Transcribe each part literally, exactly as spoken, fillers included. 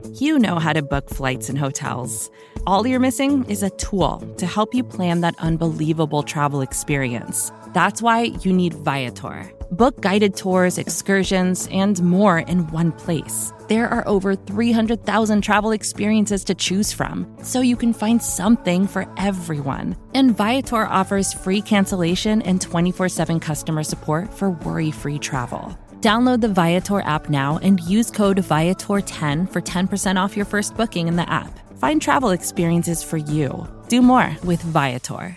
You know how to book flights and hotels. All you're missing is a tool to help you plan that unbelievable travel experience. That's why you need Viator. Book guided tours, excursions, and more in one place. There are over three hundred thousand travel experiences to choose from, so you can find something for everyone. And Viator offers free cancellation and twenty-four seven customer support for worry-free travel. Download the Viator app now and use code Viator ten for ten percent off your first booking in the app. Find travel experiences for you. Do more with Viator.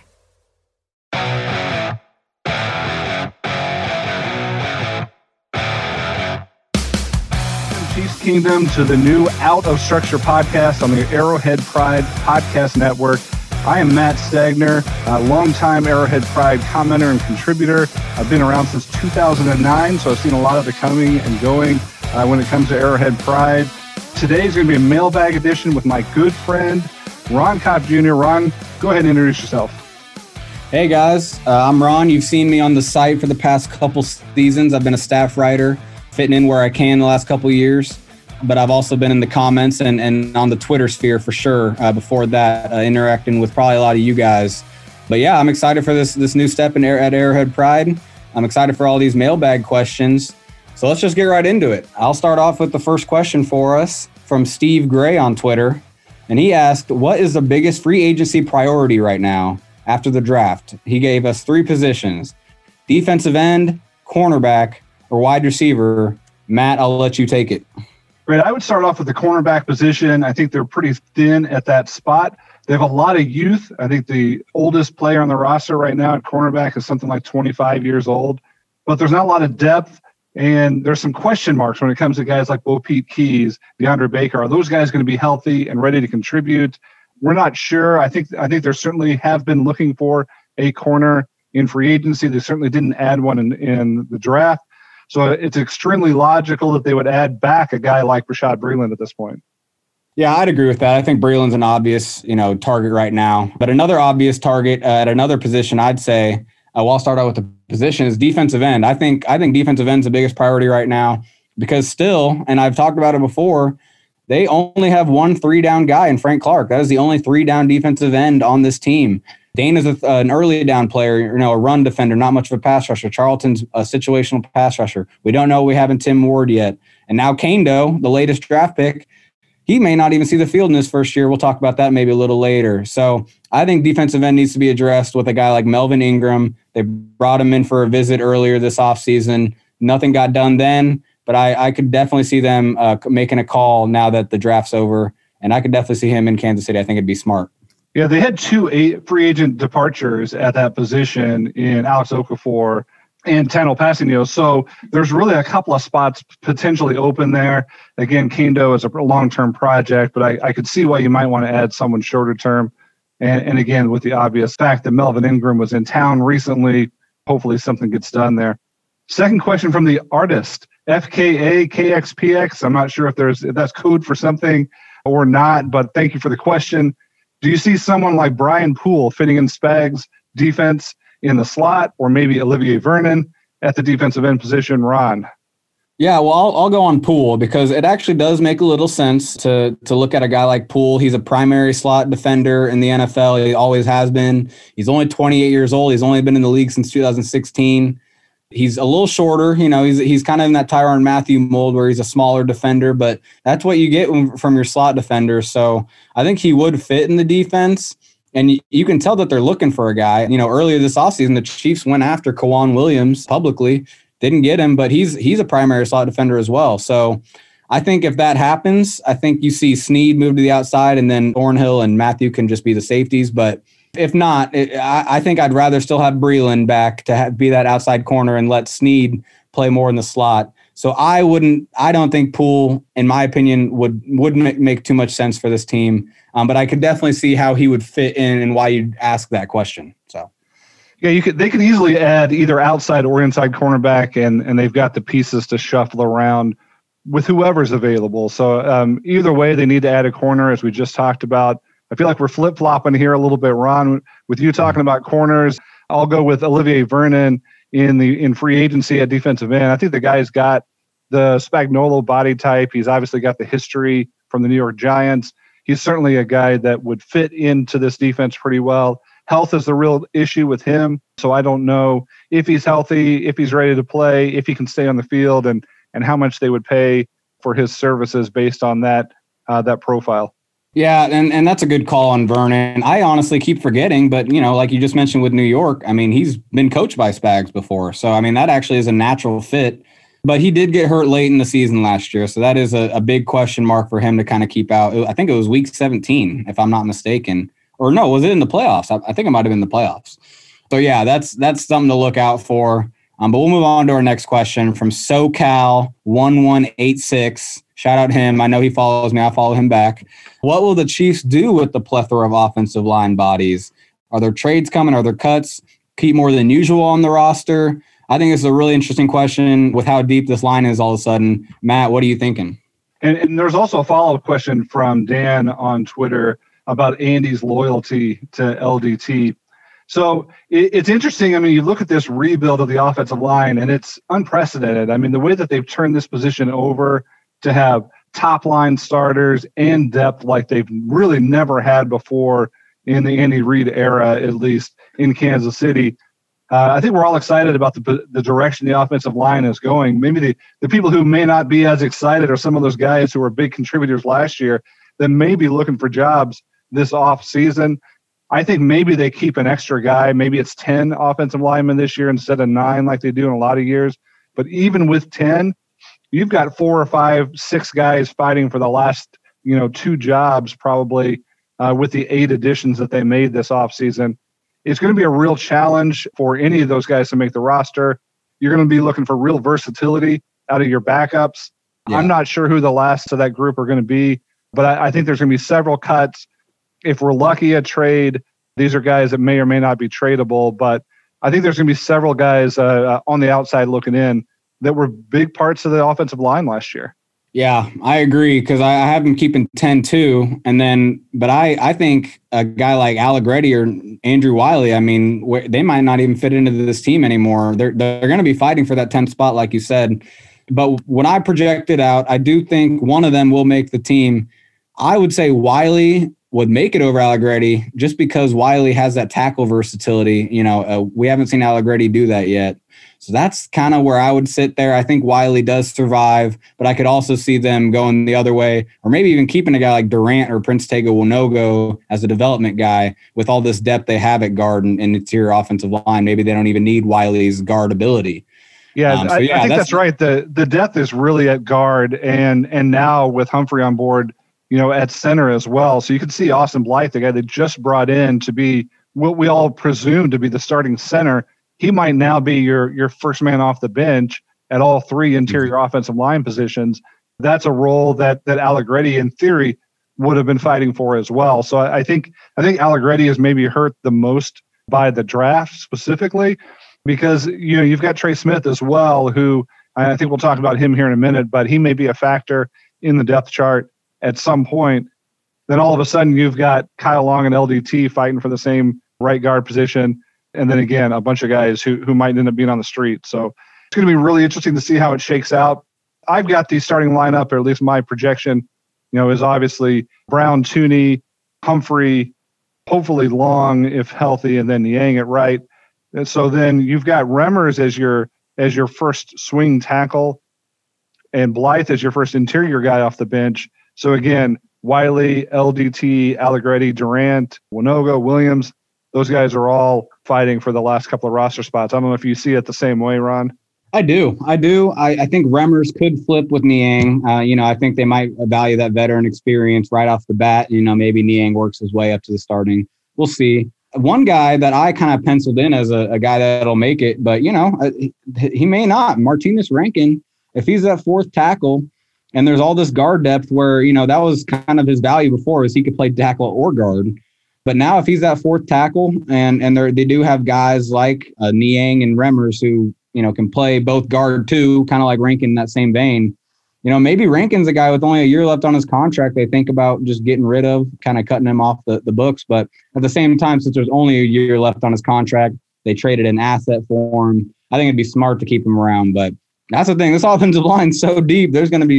Chiefs Kingdom to the new Out of Structure podcast on the Arrowhead Pride Podcast Network. I am Matt Stagner, a longtime Arrowhead Pride commenter and contributor. I've been around since two thousand nine, so I've seen a lot of the coming and going uh, when it comes to Arrowhead Pride. Today is going to be a mailbag edition with my good friend, Ron Kopp Junior Ron, go ahead and introduce yourself. Hey guys, uh, I'm Ron. You've seen me on the site for the past couple seasons. I've been a staff writer, fitting in where I can the last couple years. But I've also been in the comments and, and on the Twitter sphere for sure uh, before that, uh, interacting with probably a lot of you guys. But yeah, I'm excited for this this new step in at Arrowhead Pride. I'm excited for all these mailbag questions. So let's just get right into it. I'll start off with the first question for us from Steve Gray on Twitter. And he asked, what is the biggest free agency priority right now after the draft? He gave us three positions: defensive end, cornerback, or wide receiver. Matt, I'll let you take it. Great. I would start off with the cornerback position. I think they're pretty thin at that spot. They have a lot of youth. I think the oldest player on the roster right now at cornerback is something like twenty-five years old. But there's not a lot of depth, and there's some question marks when it comes to guys like Bo Pete Keys, DeAndre Baker. Are those guys going to be healthy and ready to contribute? We're not sure. I think I think they certainly have been looking for a corner in free agency. They certainly didn't add one in, in the draft. So it's extremely logical that they would add back a guy like Bashaud Breeland at this point. Yeah, I'd agree with that. I think Breeland's an obvious, you know, target right now. But another obvious target uh, at another position, I'd say, uh, well, I'll start out with the position, is defensive end. I think I think defensive end's the biggest priority right now because still, and I've talked about it before, they only have one three-down guy in Frank Clark. That is the only three-down defensive end on this team. Dane is a, uh, an early down player, you know, a run defender, not much of a pass rusher. Charlton's a situational pass rusher. We don't know we haven't Tim Ward yet. And now Kendo, the latest draft pick, he may not even see the field in his first year. We'll talk about that maybe a little later. So I think defensive end needs to be addressed with a guy like Melvin Ingram. They brought him in for a visit earlier this offseason. Nothing got done then, but I, I could definitely see them uh, making a call now that the draft's over. And I could definitely see him in Kansas City. I think it'd be smart. Yeah, they had two eight free agent departures at that position in Alex Okafor and Tano Passanio. So there's really a couple of spots potentially open there. Again, Kendo is a long-term project, but I, I could see why you might want to add someone shorter term. And, and again, with the obvious fact that Melvin Ingram was in town recently, hopefully something gets done there. Second question from the artist, F K A K X P X. I'm not sure if there's if that's code for something or not, but thank you for the question. Do you see someone like Brian Poole fitting in Spags' defense in the slot, or maybe Olivier Vernon at the defensive end position? Ron? Yeah, well, I'll, I'll go on Poole because it actually does make a little sense to to look at a guy like Poole. He's a primary slot defender in the N F L. He always has been. He's only twenty-eight years old. He's only been in the league since two thousand sixteen. He's a little shorter, you know, he's he's kind of in that Tyrann Mathieu mold where he's a smaller defender, but that's what you get from your slot defenders. So I think he would fit in the defense. And you, you can tell that they're looking for a guy. You know, earlier this offseason, the Chiefs went after K'Waun Williams publicly, didn't get him, but he's he's a primary slot defender as well. So I think if that happens, I think you see Snead move to the outside and then Thornhill and Mathieu can just be the safeties. But if not, it, I, I think I'd rather still have Breeland back to have, be that outside corner and let Snead play more in the slot. So I wouldn't, I don't think Poole, in my opinion, would wouldn't make, make too much sense for this team. Um, but I could definitely see how he would fit in and why you'd ask that question. So, yeah, you could. They could easily add either outside or inside cornerback, and and they've got the pieces to shuffle around with whoever's available. So um, either way, they need to add a corner, as we just talked about. I feel like we're flip-flopping here a little bit, Ron. With you talking about corners, I'll go with Olivier Vernon in the in free agency at defensive end. I think the guy's got the Spagnuolo body type. He's obviously got the history from the New York Giants. He's certainly a guy that would fit into this defense pretty well. Health is the real issue with him. So I don't know if he's healthy, if he's ready to play, if he can stay on the field, and and how much they would pay for his services based on that uh, that profile. Yeah, and, and that's a good call on Vernon. I honestly keep forgetting, but, you know, like you just mentioned with New York, I mean, he's been coached by Spags before. So, I mean, that actually is a natural fit. But he did get hurt late in the season last year. So that is a, a big question mark for him to kind of keep out. I think it was week seventeen, if I'm not mistaken. Or no, was it in the playoffs? I, I think it might have been the playoffs. So, yeah, that's that's something to look out for. Um, but we'll move on to our next question from SoCal one one eight six. Shout out him. I know he follows me. I follow him back. What will the Chiefs do with the plethora of offensive line bodies? Are there trades coming? Are there cuts? Keep more than usual on the roster? I think it's a really interesting question with how deep this line is all of a sudden. Matt, what are you thinking? And, and there's also a follow-up question from Dan on Twitter about Andy's loyalty to L D T. So it, it's interesting. I mean, you look at this rebuild of the offensive line, and it's unprecedented. I mean, the way that they've turned this position over to have top-line starters and depth like they've really never had before in the Andy Reid era, at least in Kansas City. Uh, I think we're all excited about the the direction the offensive line is going. Maybe the, the people who may not be as excited are some of those guys who were big contributors last year that may be looking for jobs this off season. I think maybe they keep an extra guy. Maybe it's ten offensive linemen this year instead of nine like they do in a lot of years. But even with ten, you've got four or five, six guys fighting for the last, you know, two jobs probably uh, with the eight additions that they made this offseason. It's going to be a real challenge for any of those guys to make the roster. You're going to be looking for real versatility out of your backups. Yeah. I'm not sure who the last of that group are going to be, but I, I think there's going to be several cuts. If we're lucky at trade, these are guys that may or may not be tradable, but I think there's going to be several guys uh, on the outside looking in that were big parts of the offensive line last year. Yeah, I agree because I, I have them keeping ten too. And then, but I, I think a guy like Allegretti or Andrew Wiley, I mean, wh- they might not even fit into this team anymore. They're, they're going to be fighting for that tenth spot, like you said. But when I projected out, I do think one of them will make the team. I would say Wiley would make it over Allegretti just because Wiley has that tackle versatility. You know, uh, we haven't seen Allegretti do that yet. So that's kind of where I would sit there. I think Wiley does survive, but I could also see them going the other way, or maybe even keeping a guy like Durant or Prince Tega Winogo as a development guy with all this depth they have at guard and, and interior offensive line. Maybe they don't even need Wiley's guard ability. Yeah, um, so I, yeah I think that's, that's right. The the depth is really at guard, and and now with Humphrey on board, you know, at center as well. So you can see Austin Blythe, the guy they just brought in to be what we all presume to be the starting center. He might now be your your first man off the bench at all three interior mm-hmm. offensive line positions. That's a role that that Allegretti, in theory, would have been fighting for as well. So I, I think I think Allegretti is maybe hurt the most by the draft specifically, because you know you've got Trey Smith as well, who I think we'll talk about him here in a minute, but he may be a factor in the depth chart at some point. Then all of a sudden you've got Kyle Long and L D T fighting for the same right guard position. And then again, a bunch of guys who, who might end up being on the street. So it's going to be really interesting to see how it shakes out. I've got the starting lineup, or at least my projection, you know, is obviously Brown, Tooney, Humphrey, hopefully Long if healthy, and then Niang at right. And so then you've got Remmers as your as your first swing tackle, and Blythe as your first interior guy off the bench. So again, Wiley, L D T, Allegretti, Durant, Winogo, Williams. Those guys are all fighting for the last couple of roster spots. I don't know if you see it the same way, Ron. I do. I do. I, I think Remmers could flip with Niang. Uh, you know, I think they might value that veteran experience right off the bat. You know, maybe Niang works his way up to the starting. We'll see. One guy that I kind of penciled in as a, a guy that'll make it, but, you know, he, he may not. Martinez Rankin, if he's that fourth tackle, and there's all this guard depth where, you know, that was kind of his value before, is he could play tackle or guard. But now if he's that fourth tackle, and and they do have guys like uh, Niang and Remmers who, you know, can play both guard too, kind of like Rankin in that same vein. You know, maybe Rankin's a guy with only a year left on his contract they think about just getting rid of, kind of cutting him off the, the books. But at the same time, since there's only a year left on his contract, they traded an asset for him. I think it'd be smart to keep him around. But that's the thing. This offensive line's so deep. There's going to be a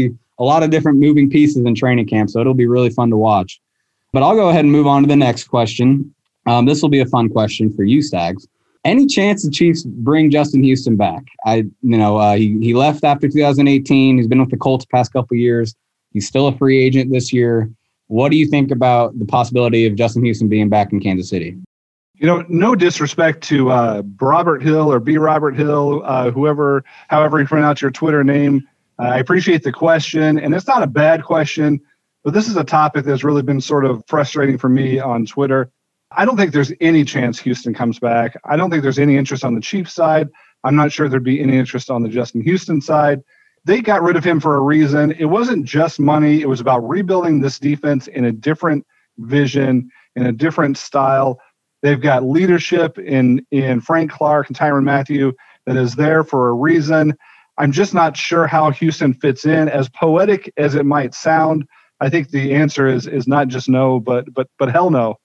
a lot of different moving pieces in training camp, so it'll be really fun to watch. But I'll go ahead and move on to the next question. Um, this will be a fun question for you, Stags. Any chance the Chiefs bring Justin Houston back? I, you know, uh, he he left after two thousand eighteen. He's been with the Colts the past couple of years. He's still a free agent this year. What do you think about the possibility of Justin Houston being back in Kansas City? You know, no disrespect to uh, Robert Hill or B. Robert Hill, uh, whoever, however you pronounce your Twitter name. Uh, I appreciate the question, and it's not a bad question, but this is a topic that's really been sort of frustrating for me on Twitter. I don't think there's any chance Houston comes back. I don't think there's any interest on the Chiefs side. I'm not sure there'd be any interest on the Justin Houston side. They got rid of him for a reason. It wasn't just money. It was about rebuilding this defense in a different vision, in a different style. They've got leadership in, in Frank Clark and Tyrann Mathieu that is there for a reason. I'm just not sure how Houston fits in. As poetic as it might sound, I think the answer is is not just no, but but but hell no.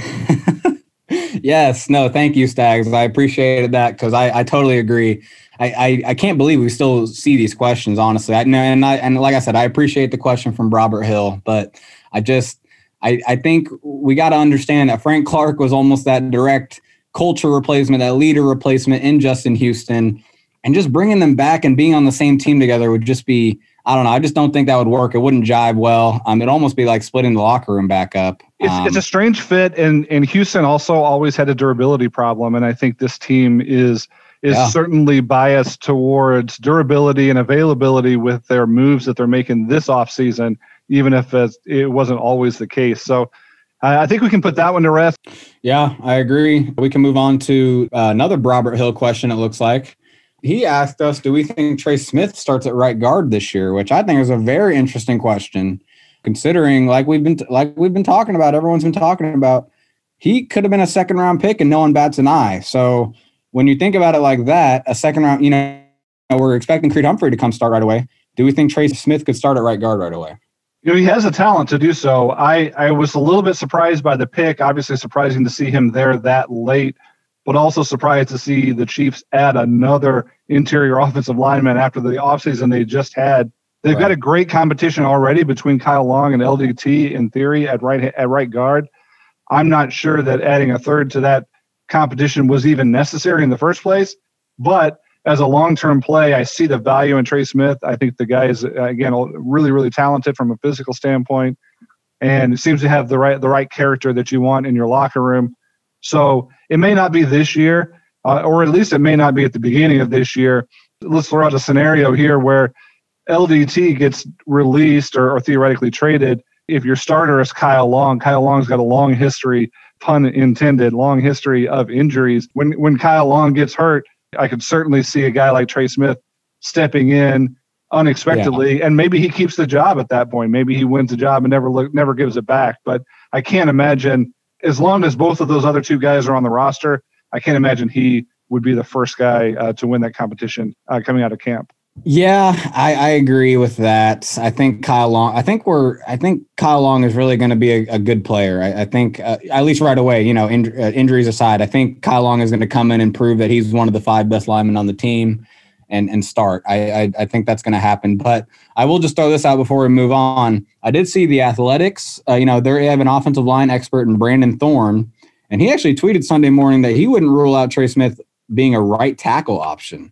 Yes, no, thank you, Stags. I appreciated that because I, I totally agree. I, I, I can't believe we still see these questions, honestly. I and I and like I said, I appreciate the question from Robert Hill, but I just I, I think we got to understand that Frank Clark was almost that direct culture replacement, that leader replacement in Justin Houston, and just bringing them back and being on the same team together would just be, I don't know. I just don't think that would work. It wouldn't jive well. Um, it'd almost be like splitting the locker room back up. It's, um, it's a strange fit, and and Houston also always had a durability problem, and I think this team is is yeah. certainly biased towards durability and availability with their moves that they're making this offseason, even if it wasn't always the case. So uh, I think we can put that one to rest. Yeah, I agree. We can move on to uh, another Robert Hill question, it looks like. He asked us, do we think Trey Smith starts at right guard this year? Which I think is a very interesting question, considering like we've been like we've been talking about, everyone's been talking about, he could have been a second round pick and no one bats an eye. So when you think about it like that, a second round, you know, we're expecting Creed Humphrey to come start right away. Do we think Trey Smith could start at right guard right away? You know, he has a talent to do so. I, I was a little bit surprised by the pick. Obviously surprising to see him there that late, but also surprised to see the Chiefs add another interior offensive lineman after the offseason they just had. They've right. got a great competition already between Kyle Long and L D T in theory at right at right guard. I'm not sure that adding a third to that competition was even necessary in the first place, but as a long-term play, I see the value in Trey Smith. I think the guy is, again, really, really talented from a physical standpoint, and seems to have the right the right character that you want in your locker room. So it may not be this year, uh, or at least it may not be at the beginning of this year. Let's throw out a scenario here where L D T gets released or, or theoretically traded. If your starter is Kyle Long, Kyle Long's got a long history, pun intended, long history of injuries. When when Kyle Long gets hurt, I could certainly see a guy like Trey Smith stepping in unexpectedly, yeah. and maybe he keeps the job at that point. Maybe he wins the job and never look, never gives it back. But I can't imagine, as long as both of those other two guys are on the roster, I can't imagine he would be the first guy uh, to win that competition uh, coming out of camp. Yeah, I, I agree with that. I think Kyle Long. I think we're. I think Kyle Long is really going to be a, a good player. I, I think uh, at least right away. You know, in, uh, injuries aside, I think Kyle Long is going to come in and prove that he's one of the five best linemen on the team, and and start. I I, I think that's going to happen. But I will just throw this out before we move on. I did see the Athletics. Uh, you know, they have an offensive line expert in Brandon Thorne, and he actually tweeted Sunday morning that he wouldn't rule out Trey Smith being a right tackle option.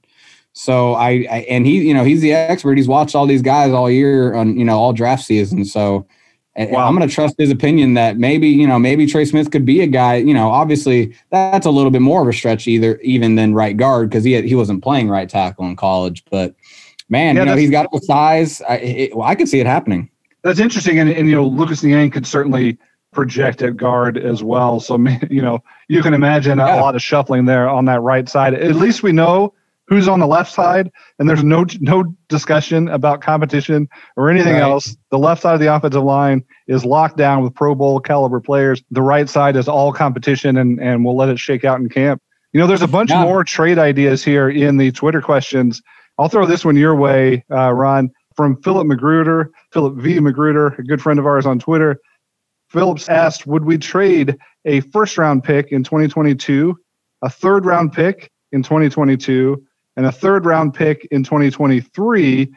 So I, I and he, you know, he's the expert. He's watched all these guys all year on, you know, all draft season. So wow. I'm going to trust his opinion that maybe, you know, maybe Trey Smith could be a guy, you know, obviously that's a little bit more of a stretch either, even than right guard, because he had, he wasn't playing right tackle in college. But man, yeah, you know, he's got the size. I, it, well, I could see it happening. That's interesting. And, and you know, Lucas Niang could certainly project at guard as well. So, you know, you can imagine yeah. a lot of shuffling there on that right side. At least we know who's on the left side, and there's no no discussion about competition or anything right. else. The left side of the offensive line is locked down with Pro Bowl caliber players. The right side is all competition, and, and we'll let it shake out in camp. You know, there's a bunch yeah. more trade ideas here in the Twitter questions. I'll throw this one your way, uh, Ron, from Philip Magruder, Philip V. Magruder, a good friend of ours on Twitter. Phillips asked, would we trade a first-round pick in twenty twenty-two, a third-round pick in twenty twenty-two, and a third round pick in twenty twenty-three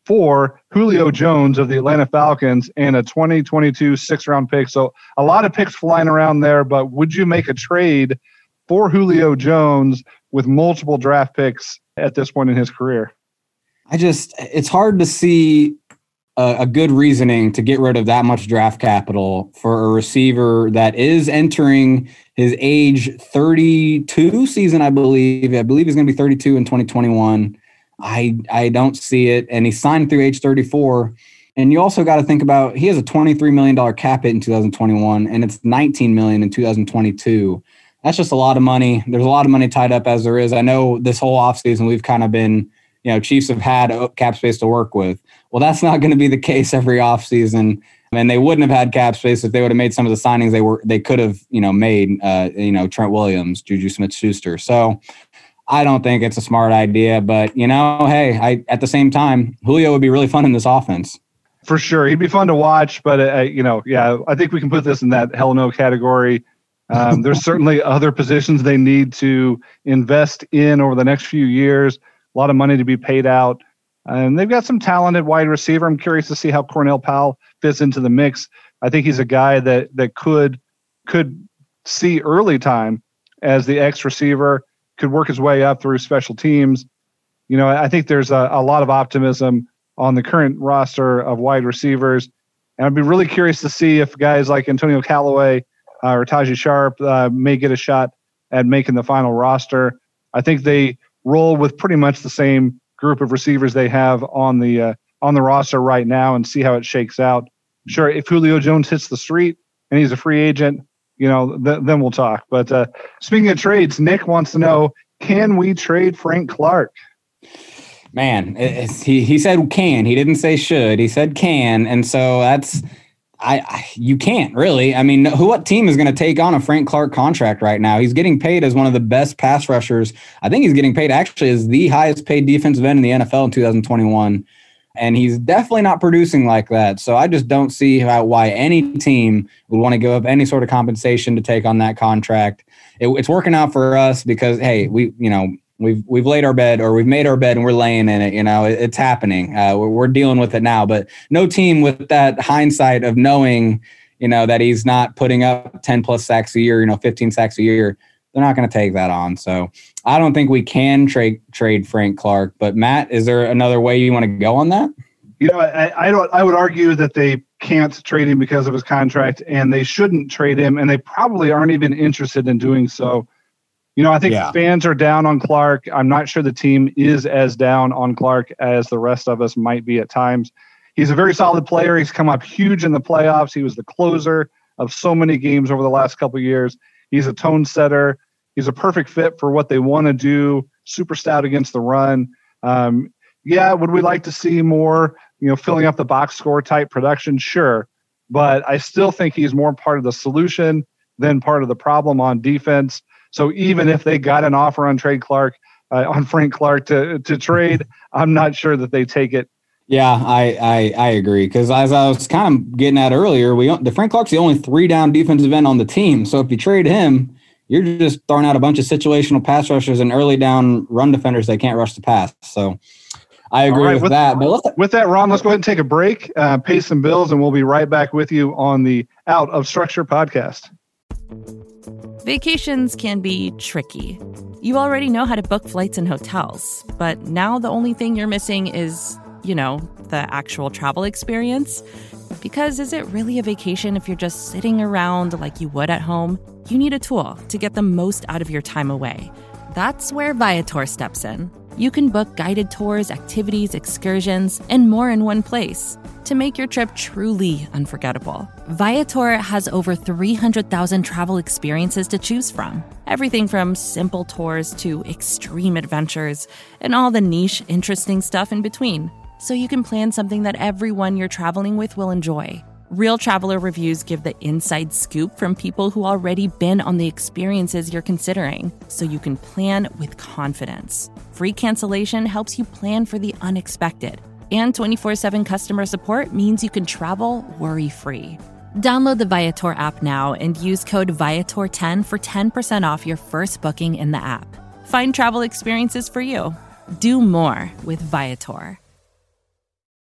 for Julio Jones of the Atlanta Falcons and a twenty twenty-two six-round pick. So a lot of picks flying around there, but would you make a trade for Julio Jones with multiple draft picks at this point in his career? I just, it's hard to see a, a good reasoning to get rid of that much draft capital for a receiver that is entering his age thirty-two season, I believe. I believe he's going to be thirty-two in twenty twenty-one. I I don't see it. And he signed through age thirty-four. And you also got to think about, he has a twenty-three million dollars cap hit in two thousand twenty-one, and it's nineteen million dollars in two thousand twenty-two. That's just a lot of money. There's a lot of money tied up as there is. I know this whole offseason we've kind of been, you know, Chiefs have had cap space to work with. Well, that's not going to be the case every offseason. And they wouldn't have had cap space if they would have made some of the signings they were they could have, you know, made, uh, you know, Trent Williams, Juju Smith-Schuster. So I don't think it's a smart idea. But, you know, hey, I at the same time, Julio would be really fun in this offense. For sure. He'd be fun to watch. But, uh, you know, yeah, I think we can put this in that hell no category. Um, there's certainly other positions they need to invest in over the next few years. A lot of money to be paid out. And they've got some talented wide receiver. I'm curious to see how Cornell Powell fits into the mix. I think he's a guy that that could could see early time as the X receiver, could work his way up through special teams. You know, I think there's a, a lot of optimism on the current roster of wide receivers. And I'd be really curious to see if guys like Antonio Callaway uh, or Tajae Sharpe uh, may get a shot at making the final roster. I think they roll with pretty much the same group of receivers they have on the uh, on the roster right now, and see how it shakes out. Sure, if Julio Jones hits the street and he's a free agent, you know, th- then we'll talk. But uh, speaking of trades, Nick wants to know, can we trade Frank Clark? Man, it's, he he said can. He didn't say should. He said can, and so that's I, I you can't really. I mean, who what team is going to take on a Frank Clark contract right now? He's getting paid as one of the best pass rushers. I think he's getting paid actually as the highest paid defensive end in the N F L in two thousand twenty-one, and he's definitely not producing like that. So I just don't see how why any team would want to give up any sort of compensation to take on that contract. It, it's working out for us because hey, we you know. We've we've laid our bed or we've made our bed and we're laying in it. You know, it, it's happening. Uh, we're, we're dealing with it now. But no team with that hindsight of knowing, you know, that he's not putting up ten plus sacks a year, you know, fifteen sacks a year, they're not going to take that on. So I don't think we can trade trade Frank Clark. But Matt, is there another way you want to go on that? You know, I, I don't. I would argue that they can't trade him because of his contract, and they shouldn't trade him, and they probably aren't even interested in doing so. You know, I think yeah. fans are down on Clark. I'm not sure the team is as down on Clark as the rest of us might be at times. He's a very solid player. He's come up huge in the playoffs. He was the closer of so many games over the last couple of years. He's a tone setter. He's a perfect fit for what they want to do. Super stout against the run. Um, yeah, would we like to see more, you know, filling up the box score type production? Sure. But I still think he's more part of the solution than part of the problem on defense. So even if they got an offer on trade Clark, uh, on Frank Clark to to trade, I'm not sure that they take it. Yeah, I I, I agree because as I was kind of getting at earlier, we the Frank Clark's the only three down defensive end on the team. So if you trade him, you're just throwing out a bunch of situational pass rushers and early down run defenders that can't rush the pass. So I agree right, with, with that. But let's, with that, Ron, let's go ahead and take a break, uh, pay some bills, and we'll be right back with you on the Out of Structure podcast. Vacations can be tricky. You already know how to book flights and hotels, but now the only thing you're missing is, you know, the actual travel experience. Because is it really a vacation if you're just sitting around like you would at home? You need a tool to get the most out of your time away. That's where Viator steps in. You can book guided tours, activities, excursions, and more in one place to make your trip truly unforgettable. Viator has over three hundred thousand travel experiences to choose from. Everything from simple tours to extreme adventures and all the niche, interesting stuff in between. So you can plan something that everyone you're traveling with will enjoy. Real traveler reviews give the inside scoop from people who already been on the experiences you're considering, so you can plan with confidence. Free cancellation helps you plan for the unexpected. And twenty-four seven customer support means you can travel worry-free. Download the Viator app now and use code Viator ten for ten percent off your first booking in the app. Find travel experiences for you. Do more with Viator.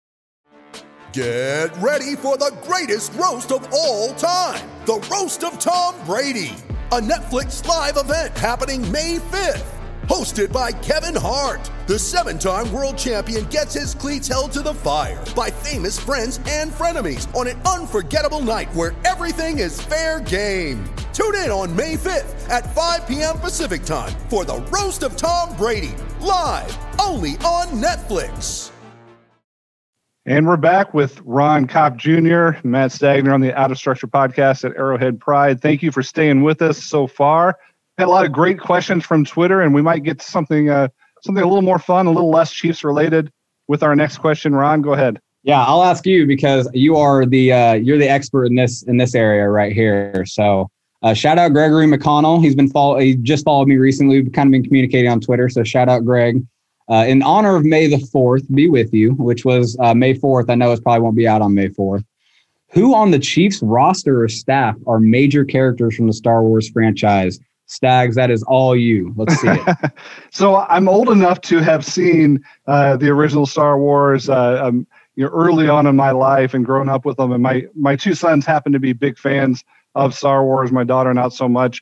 Get ready for the greatest roast of all time, the Roast of Tom Brady, a Netflix live event happening May fifth. Hosted by Kevin Hart, the seven-time world champion gets his cleats held to the fire by famous friends and frenemies on an unforgettable night where everything is fair game. Tune in on May fifth at five p.m. Pacific time for the Roast of Tom Brady, live only on Netflix. And we're back with Ron Kopp Junior, Matt Stagner on the Out of Structure podcast at Arrowhead Pride. Thank you for staying with us so far. Had a lot of great questions from Twitter, and we might get to something uh, something a little more fun, a little less Chiefs related with our next question. Ron, go ahead. Yeah, I'll ask you because you are the uh, you're the expert in this in this area right here. So uh, shout out Gregory McConnell. He's been follow he just followed me recently. We've kind of been communicating on Twitter. So shout out Greg. Uh, in honor of May the fourth, be with you, which was uh, May fourth. I know it probably won't be out on May fourth. Who on the Chiefs roster or staff are major characters from the Star Wars franchise? Stags, that is all you. Let's see it. So I'm old enough to have seen uh, the original Star Wars uh, um, you know, early on in my life and grown up with them. And my my two sons happen to be big fans of Star Wars. My daughter, not so much.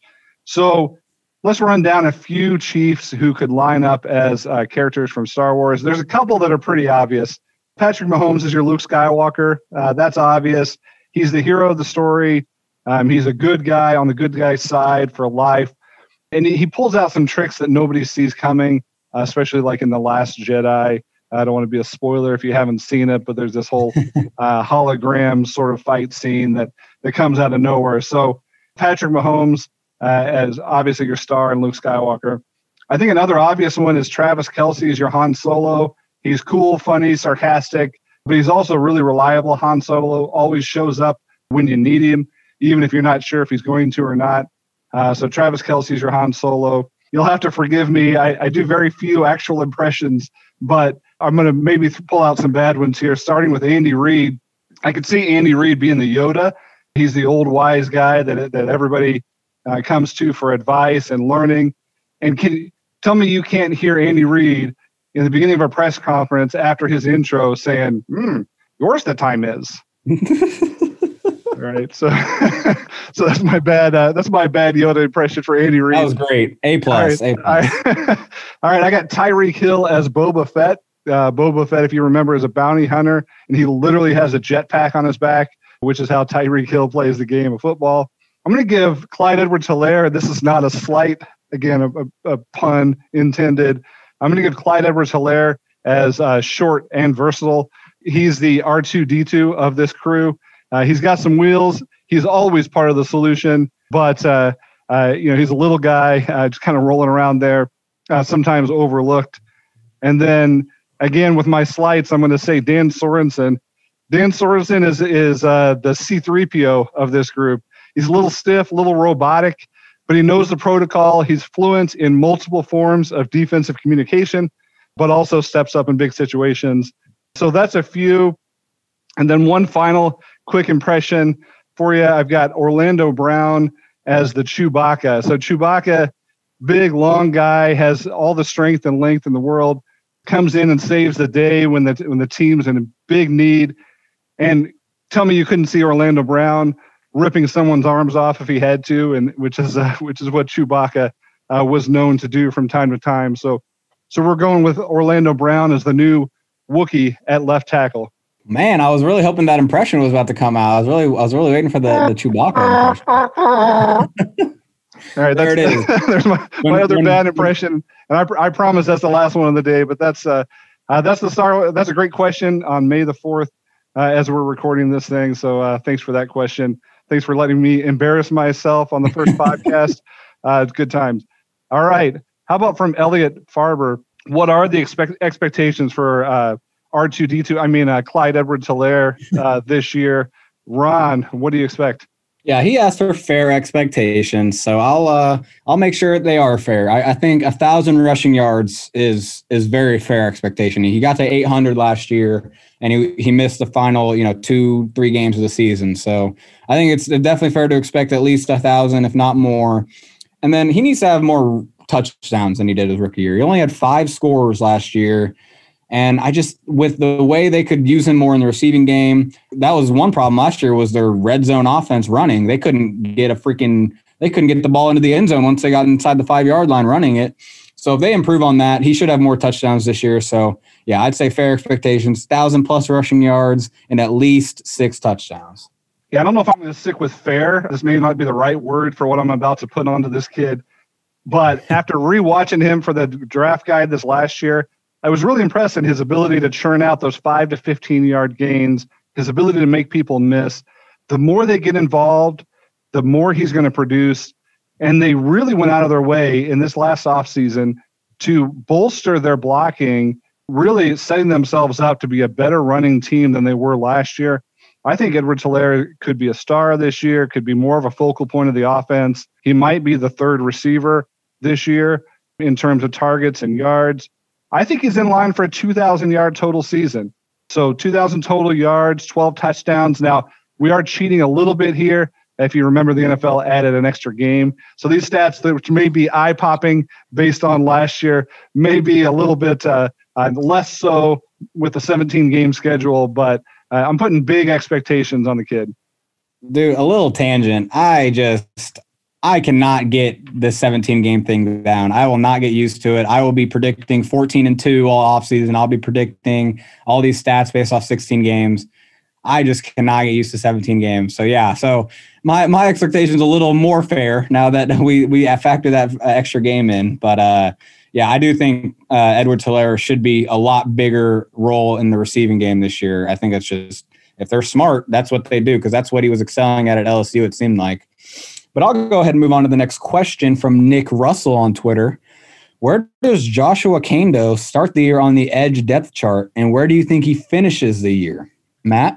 So let's run down a few Chiefs who could line up as uh, characters from Star Wars. There's a couple that are pretty obvious. Patrick Mahomes is your Luke Skywalker. Uh, that's obvious. He's the hero of the story. Um, he's a good guy on the good guy side for life. And he, he pulls out some tricks that nobody sees coming, uh, especially like in The Last Jedi. I don't want to be a spoiler if you haven't seen it, but there's this whole uh, hologram sort of fight scene that, that comes out of nowhere. So Patrick Mahomes uh, as obviously your star, and Luke Skywalker. I think another obvious one is Travis Kelce is your Han Solo. He's cool, funny, sarcastic, but he's also really reliable. Han Solo always shows up when you need him, even if you're not sure if he's going to or not. Uh, so Travis Kelce is your Han Solo. You'll have to forgive me. I, I do very few actual impressions, but I'm going to maybe pull out some bad ones here, starting with Andy Reid. I could see Andy Reid being the Yoda. He's the old wise guy that that everybody uh, comes to for advice and learning. And can tell me you can't hear Andy Reid in the beginning of a press conference after his intro saying, hmm, yours the time is. All right, so so that's my bad. Uh, that's my bad Yoda impression for Andy Reid. That was great. A plus. All right, A plus. I, all right, I got Tyreek Hill as Boba Fett. Uh, Boba Fett, if you remember, is a bounty hunter, and he literally has a jetpack on his back, which is how Tyreek Hill plays the game of football. I'm going to give Clyde Edwards-Helaire. This is not a slight, again, a, a, a pun intended. I'm going to give Clyde Edwards-Helaire as uh, short and versatile. He's the R two D two of this crew. Uh, he's got some wheels. He's always part of the solution, but uh, uh, you know, he's a little guy, uh, just kind of rolling around there, uh, sometimes overlooked. And then again, with my slights, I'm going to say Dan Sorensen. Dan Sorensen is is uh, the C three P O of this group. He's a little stiff, a little robotic, but he knows the protocol. He's fluent in multiple forms of defensive communication, but also steps up in big situations. So that's a few. And then one final quick impression for you. I've got Orlando Brown as the Chewbacca. So Chewbacca, big, long guy, has all the strength and length in the world, comes in and saves the day when the when the team's in a big need. And tell me you couldn't see Orlando Brown ripping someone's arms off if he had to, and which is uh, which is what Chewbacca uh, was known to do from time to time. So, so we're going with Orlando Brown as the new Wookiee at left tackle. Man, I was really hoping that impression was about to come out. I was really, I was really waiting for the, the Chewbacca impression. All right, there it is. There's my, when, my other when, bad impression, and I, I promise that's the last one of the day. But that's uh, uh that's the star. That's a great question on May the fourth, uh, as we're recording this thing. So uh, thanks for that question. Thanks for letting me embarrass myself on the first podcast. Uh, it's good times. All right, how about from Elliot Farber? What are the expect expectations for uh, R two D two? I mean, uh, Clyde Edwards-Helaire uh, this year. Ron, what do you expect? Yeah, he asked for fair expectations, so I'll uh, I'll make sure they are fair. I, I think a thousand rushing yards is is very fair expectation. He got to eight hundred last year, and he he missed the final you know two three games of the season. So I think it's definitely fair to expect at least a thousand, if not more. And then he needs to have more touchdowns than he did his rookie year. He only had five scores last year. And I just, with the way they could use him more in the receiving game, that was one problem last year was their red zone offense running. They couldn't get a freaking, they couldn't get the ball into the end zone once they got inside the five yard line running it. So if they improve on that, he should have more touchdowns this year. So yeah, I'd say fair expectations, thousand plus rushing yards and at least six touchdowns. Yeah, I don't know if I'm going to stick with fair. This may not be the right word for what I'm about to put onto this kid. But after rewatching him for the draft guide this last year, I was really impressed in his ability to churn out those five to fifteen yard gains, his ability to make people miss. The more they get involved, the more he's going to produce. And they really went out of their way in this last offseason to bolster their blocking, really setting themselves up to be a better running team than they were last year. I think Edwards-Helaire could be a star this year, could be more of a focal point of the offense. He might be the third receiver this year in terms of targets and yards. I think he's in line for a two thousand yard total season. So two thousand total yards, twelve touchdowns. Now, we are cheating a little bit here. If you remember, the N F L added an extra game. So these stats, which may be eye-popping based on last year, may be a little bit uh, uh, less so with the seventeen game schedule. But uh, I'm putting big expectations on the kid. Dude, a little tangent. I just... I cannot get the seventeen game thing down. I will not get used to it. I will be predicting fourteen and two all offseason. I'll be predicting all these stats based off sixteen games. I just cannot get used to seventeen games. So yeah, so my my expectations a little more fair now that we we factor that extra game in. But uh, yeah, I do think uh, Edwards-Helaire should be a lot bigger role in the receiving game this year. I think it's just, if they're smart, that's what they do, because that's what he was excelling at at L S U, it seemed like. But I'll go ahead and move on to the next question from Nick Russell on Twitter. Where does Joshua Kaindoh start the year on the edge depth chart, and where do you think he finishes the year? Matt?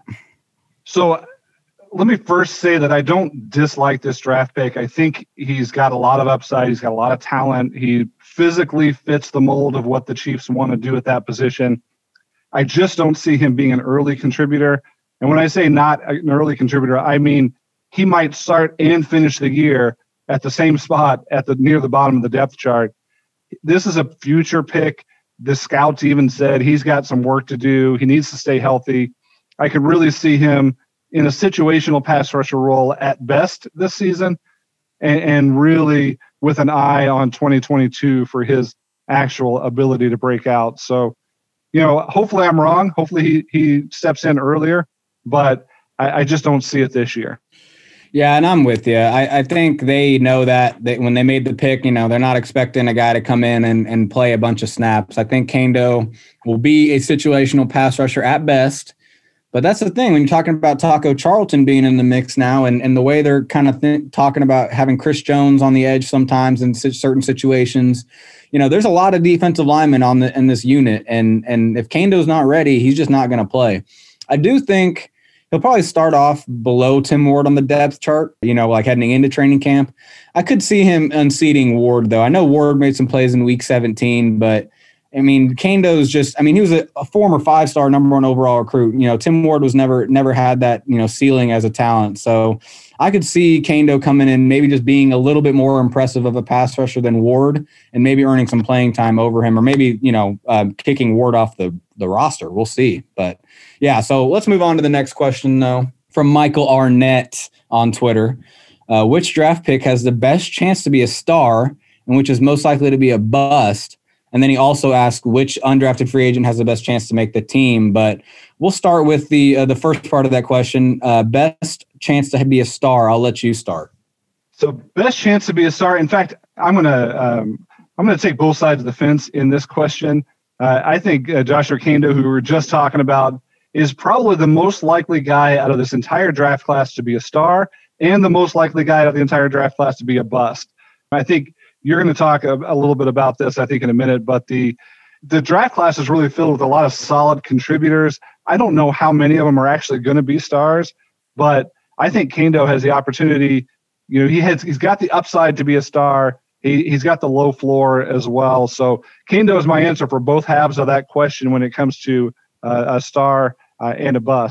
So let me first say that I don't dislike this draft pick. I think he's got a lot of upside. He's got a lot of talent. He physically fits the mold of what the Chiefs want to do at that position. I just don't see him being an early contributor. And when I say not an early contributor, I mean he might start and finish the year at the same spot at the near the bottom of the depth chart. This is a future pick. The scouts even said he's got some work to do. He needs to stay healthy. I could really see him in a situational pass rusher role at best this season, and, and really with an eye on twenty twenty-two for his actual ability to break out. So, you know, hopefully I'm wrong. Hopefully he, he steps in earlier, but I, I just don't see it this year. Yeah, and I'm with you. I, I think they know that, that when they made the pick, you know, they're not expecting a guy to come in and, and play a bunch of snaps. I think Kaindoh will be a situational pass rusher at best. But that's the thing, when you're talking about Taco Charlton being in the mix now, and, and the way they're kind of th- talking about having Chris Jones on the edge sometimes in c- certain situations, you know, there's a lot of defensive linemen on the in this unit. And, and if Kaindoh's not ready, he's just not going to play. I do think he'll probably start off below Tim Ward on the depth chart, you know, like heading into training camp. I could see him unseating Ward, though. I know Ward made some plays in week seventeen, but, I mean, Kaindoh's just – I mean, he was a, a former five-star number one overall recruit. You know, Tim Ward was never never had that, you know, ceiling as a talent. So I could see Kaindoh coming in maybe just being a little bit more impressive of a pass rusher than Ward and maybe earning some playing time over him, or maybe, you know, uh, kicking Ward off the, the roster. We'll see. But, yeah, so let's move on to the next question, though, from Michael Arnett on Twitter. Uh, which draft pick has the best chance to be a star and which is most likely to be a bust? And then he also asked which undrafted free agent has the best chance to make the team. But we'll start with the uh, the first part of that question. Uh, best chance to be a star. I'll let you start. So best chance to be a star. In fact, I'm gonna um, I'm gonna take both sides of the fence in this question. Uh, I think uh, Joshua Kaindoh, who we were just talking about, is probably the most likely guy out of this entire draft class to be a star, and the most likely guy out of the entire draft class to be a bust. I think you're going to talk a, a little bit about this, I think, in a minute, but the the draft class is really filled with a lot of solid contributors. I don't know how many of them are actually going to be stars, but I think Kaindoh has the opportunity. You know, he has he's got the upside to be a star. He he's got the low floor as well. So Kaindoh is my answer for both halves of that question when it comes to uh, a star uh, and a bust.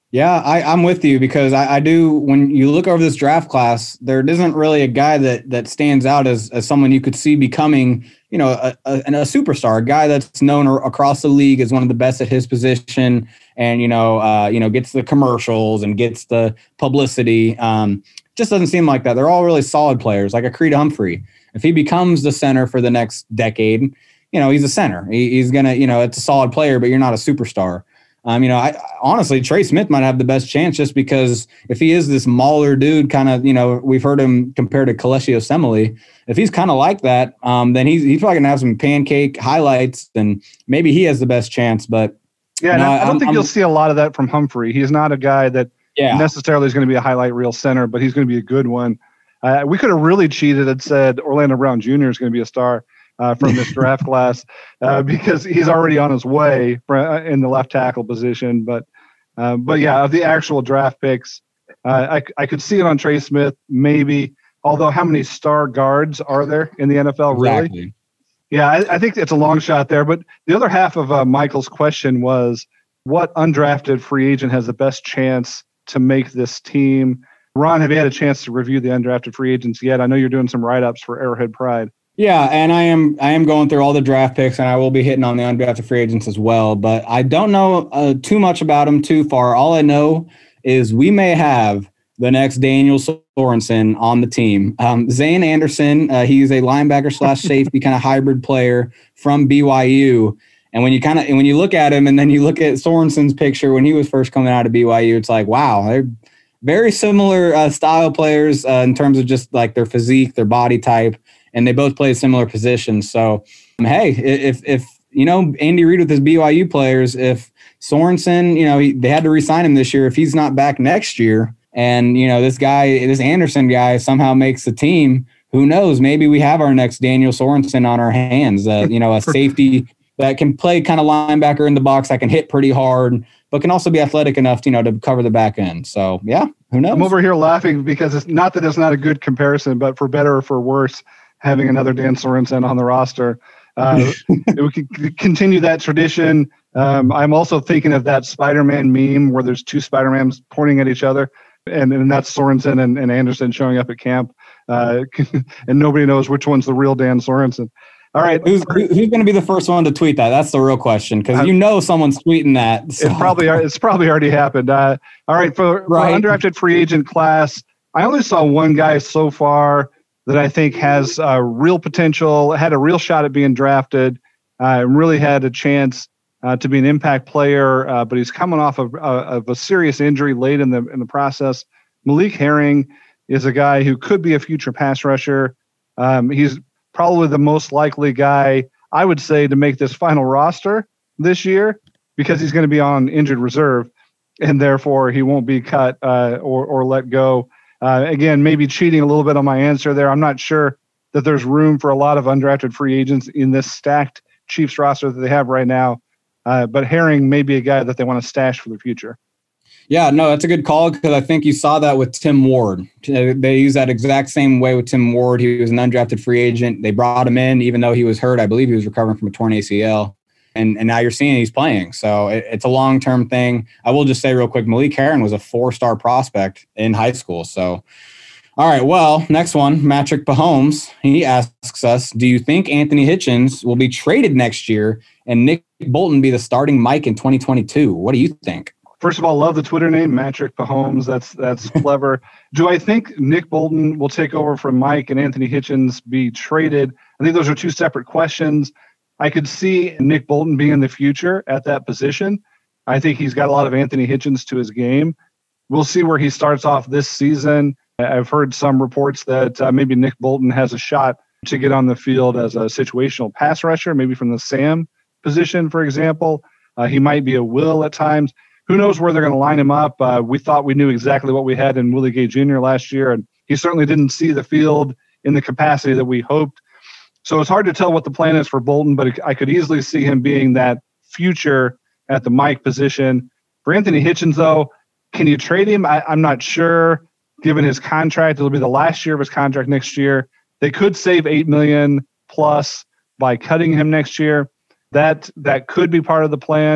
Yeah, I, I'm with you because I, I do. When you look over this draft class, there isn't really a guy that that stands out as, as someone you could see becoming, you know, a, a, a superstar, a guy that's known across the league as one of the best at his position, and you know, uh, you know, gets the commercials and gets the publicity. Um, just doesn't seem like that. They're all really solid players, like a Creed Humphrey. If he becomes the center for the next decade, you know, he's a center. He, he's gonna, you know, it's a solid player, but you're not a superstar. Um, you know, I honestly, Trey Smith might have the best chance just because if he is this mauler dude, kind of, you know, we've heard him compared to Kelechi Osemele. If he's kind of like that, um, then he's he's probably gonna have some pancake highlights, and maybe he has the best chance. But yeah, you know, I, I don't I'm, think I'm, you'll see a lot of that from Humphrey. He's not a guy that yeah. necessarily is going to be a highlight reel center, but he's going to be a good one. Uh, we could have really cheated and said Orlando Brown Junior is going to be a star. Uh, from this draft class uh, because he's already on his way for, in the left tackle position. But, uh, but yeah, of the actual draft picks, uh, I, I could see it on Trey Smith, maybe. Although, how many star guards are there in the N F L, really? Exactly. Yeah, I, I think it's a long shot there. But the other half of uh, Michael's question was, what undrafted free agent has the best chance to make this team? Ron, have you had a chance to review the undrafted free agents yet? I know you're doing some write-ups for Arrowhead Pride. Yeah, and I am I am going through all the draft picks, and I will be hitting on the undrafted free agents as well. But I don't know uh, too much about them too far. All I know is we may have the next Daniel Sorensen on the team. Um, Zane Anderson, uh, he's a linebacker slash safety kind of hybrid player from B Y U. And when you kind of when you look at him, and then you look at Sorensen's picture when he was first coming out of B Y U, it's like, wow, they're very similar uh, style players uh, in terms of just like their physique, their body type. And they both play similar positions. So, um, hey, if, if you know, Andy Reid with his B Y U players, if Sorensen, you know, he, they had to re-sign him this year. If he's not back next year and, you know, this guy, this Anderson guy somehow makes the team, who knows? Maybe we have our next Daniel Sorensen on our hands, uh, you know, a safety that can play kind of linebacker in the box, that can hit pretty hard, but can also be athletic enough, you know, to cover the back end. So, yeah, who knows? I'm over here laughing because it's not that it's not a good comparison, but for better or for worse, having another Dan Sorensen on the roster. Uh, we could continue that tradition. Um, I'm also thinking of that Spider-Man meme where there's two Spider-Mans pointing at each other, and, and that's Sorensen and, and Anderson showing up at camp, uh, and nobody knows which one's the real Dan Sorensen. All right. Who's, who's going to be the first one to tweet that? That's the real question, because you know someone's tweeting that. So. It probably, it's probably already happened. Uh, all right, for, right. for undrafted free agent class, I only saw one guy so far that I think has uh, real potential, had a real shot at being drafted, uh, really had a chance uh, to be an impact player, uh, but he's coming off of, uh, of a serious injury late in the in the process. Malik Herring is a guy who could be a future pass rusher. Um, he's probably the most likely guy, I would say, to make this final roster this year because he's going to be on injured reserve, and therefore he won't be cut uh, or or let go. Uh, again, maybe cheating a little bit on my answer there. I'm not sure that there's room for a lot of undrafted free agents in this stacked Chiefs roster that they have right now. Uh, but Herring may be a guy that they want to stash for the future. Yeah, no, that's a good call because I think you saw that with Tim Ward. They use that exact same way with Tim Ward. He was an undrafted free agent. They brought him in even though he was hurt. I believe he was recovering from a torn A C L. And and now you're seeing he's playing. So it, it's a long-term thing. I will just say real quick, Malik Herring was a four-star prospect in high school. So, all right, well, next one, Patrick Mahomes. He asks us, do you think Anthony Hitchens will be traded next year and Nick Bolton be the starting Mike in twenty twenty-two? What do you think? First of all, love the Twitter name, Patrick Mahomes. That's that's clever. Do I think Nick Bolton will take over from Mike and Anthony Hitchens be traded? I think those are two separate questions. I could see Nick Bolton being in the future at that position. I think he's got a lot of Anthony Hitchens to his game. We'll see where he starts off this season. I've heard some reports that uh, maybe Nick Bolton has a shot to get on the field as a situational pass rusher, maybe from the Sam position, for example. Uh, he might be a Will at times. Who knows where they're going to line him up? Uh, we thought we knew exactly what we had in Willie Gay Junior last year, and he certainly didn't see the field in the capacity that we hoped. So it's hard to tell what the plan is for Bolton, but I could easily see him being that future at the Mike position. For Anthony Hitchens, though, can you trade him? I, I'm not sure. Given his contract, it'll be the last year of his contract next year. They could save eight million dollars plus by cutting him next year. That that could be part of the plan.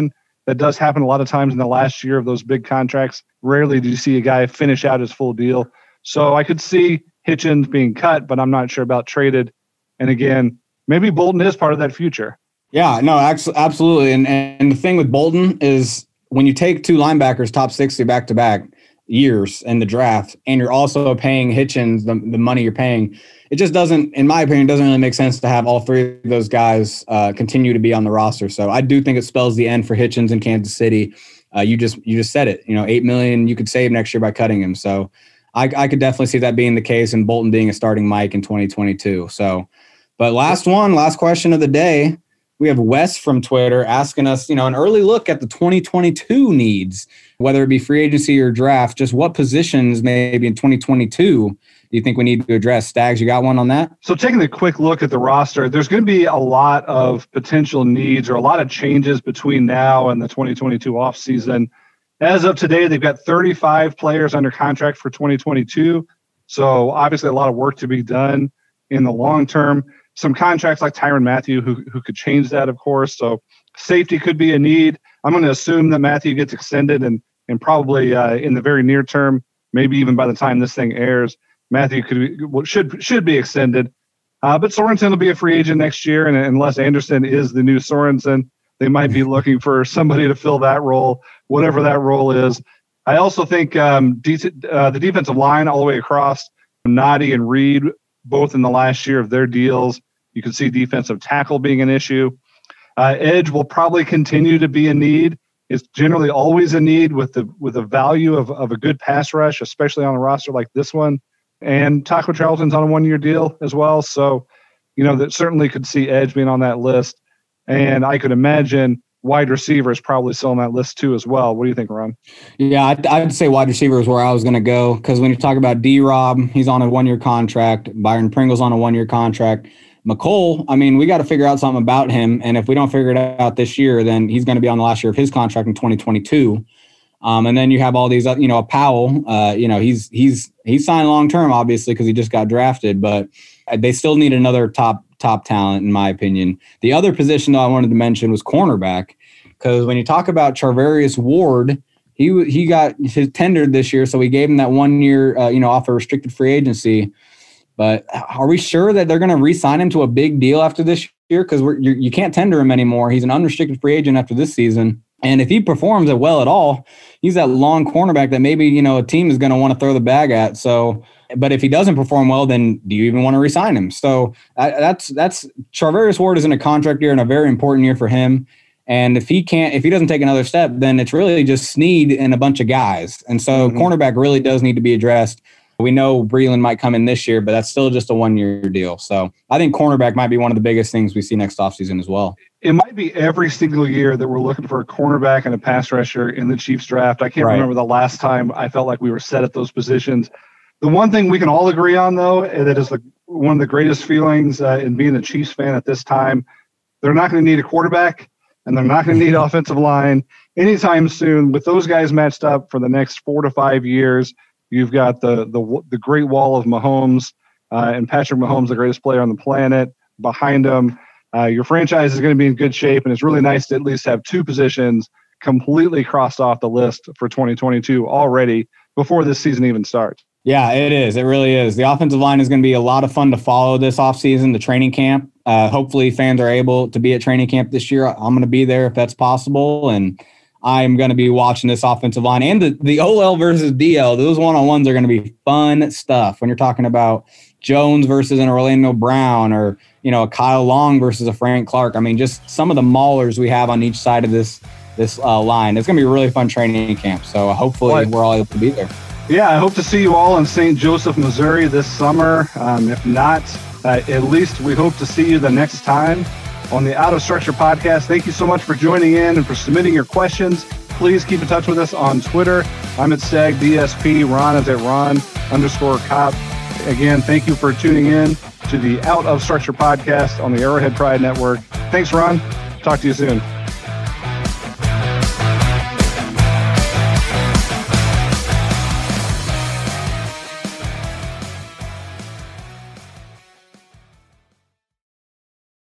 That does happen a lot of times in the last year of those big contracts. Rarely do you see a guy finish out his full deal. So I could see Hitchens being cut, but I'm not sure about traded. And again, maybe Bolton is part of that future. Yeah, no, absolutely. And and the thing with Bolton is when you take two linebackers top sixty back-to-back years in the draft, and you're also paying Hitchens the, the money you're paying, it just doesn't, in my opinion, doesn't really make sense to have all three of those guys uh, continue to be on the roster. So I do think it spells the end for Hitchens in Kansas City. Uh, you just you just said it. You know, eight million dollars you could save next year by cutting him. So I, I could definitely see that being the case, and Bolton being a starting Mike in twenty twenty-two. So, but last one, last question of the day. We have Wes from Twitter asking us, you know, an early look at the twenty twenty-two needs, whether it be free agency or draft. Just what positions maybe in twenty twenty-two do you think we need to address? Stags, you got one on that? So taking a quick look at the roster, there's going to be a lot of potential needs or a lot of changes between now and the twenty twenty-two offseason. As of today, they've got thirty-five players under contract for twenty twenty-two. So obviously a lot of work to be done in the long term. Some contracts like Tyrann Mathieu who, who could change that, of course. So safety could be a need. I'm going to assume that Mathieu gets extended and, and probably uh, in the very near term, maybe even by the time this thing airs, Mathieu could be, well, should should be extended. Uh, but Sorensen will be a free agent next year, and unless Anderson is the new Sorensen, they might be looking for somebody to fill that role, whatever that role is. I also think um, de- uh, the defensive line all the way across, Noddy and Reed, both in the last year of their deals. You can see defensive tackle being an issue. Uh, edge will probably continue to be a need. It's generally always a need with the with the value of, of a good pass rush, especially on a roster like this one. And Taco Charlton's on a one-year deal as well. So, you know, that certainly could see edge being on that list. And I could imagine wide receiver is probably still on that list too as well. What do you think, Ron? Yeah, I'd, I'd say wide receiver is where I was going to go, because when you talk about D-Rob, he's on a one-year contract. Byron Pringle's on a one-year contract. McCole, I mean, we got to figure out something about him. And if we don't figure it out this year, then he's going to be on the last year of his contract in twenty twenty-two. Um, and then you have all these, you know, Powell, uh, you know, he's he's he's signed long-term, obviously, because he just got drafted. But they still need another top top talent, in my opinion. The other position that I wanted to mention was cornerback, because when you talk about Charvarius Ward, he he got his tendered this year, so we gave him that one year, uh, you know, off a restricted free agency. But are we sure that they're going to re-sign him to a big deal after this year? Because we're you, you can't tender him anymore. He's an unrestricted free agent after this season. And if he performs it well at all, he's that long cornerback that maybe, you know, a team is going to want to throw the bag at. So, but if he doesn't perform well, then do you even want to re-sign him? So uh, that's that's Charvarius Ward is in a contract year and a very important year for him. And if he can't, if he doesn't take another step, then it's really just Snead and a bunch of guys. And so mm-hmm. cornerback really does need to be addressed. We know Breeland might come in this year, but that's still just a one-year deal. So I think cornerback might be one of the biggest things we see next offseason as well. It might be every single year that we're looking for a cornerback and a pass rusher in the Chiefs draft. I can't right. remember the last time I felt like we were set at those positions. The one thing we can all agree on, though, that is the, one of the greatest feelings uh, in being a Chiefs fan at this time, they're not going to need a quarterback, and they're not going to need offensive line anytime soon. With those guys matched up for the next four to five years, you've got the the the great wall of Mahomes uh, and Patrick Mahomes, the greatest player on the planet, behind him. Uh, your franchise is going to be in good shape, and it's really nice to at least have two positions completely crossed off the list for twenty twenty-two already before this season even starts. Yeah, it is. It really is. The offensive line is going to be a lot of fun to follow this offseason, the training camp. Uh, hopefully fans are able to be at training camp this year. I'm going to be there if that's possible, and I'm going to be watching this offensive line and the, the O L versus D L. Those one-on-ones are going to be fun stuff when you're talking about Jones versus an Orlando Brown, or, you know, a Kyle Long versus a Frank Clark. I mean, just some of the maulers we have on each side of this this uh, line. It's going to be a really fun training camp. So hopefully what? we're all able to be there. Yeah, I hope to see you all in Saint Joseph, Missouri this summer. Um, if not, uh, at least we hope to see you the next time on the Out of Structure podcast. Thank you so much for joining in and for submitting your questions. Please keep in touch with us on Twitter. I'm at Stag D S P. Ron is at Ron underscore Cop. Again, thank you for tuning in to the Out of Structure podcast on the Arrowhead Pride Network. Thanks, Ron. Talk to you soon.